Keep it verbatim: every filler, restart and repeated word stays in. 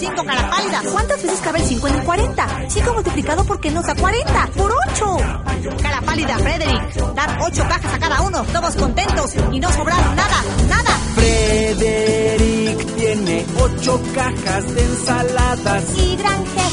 cinco, cara pálida. ¿Cuántas veces cabe el cinco en el cuarenta? cinco multiplicado por qué nos da cuarenta. ¡Por ocho! Cara pálida, Frederick. Dar ocho cajas a cada uno, todos contentos y no sobrar nada, nada. Frederick tiene ocho cajas de ensaladas. Y gran jefe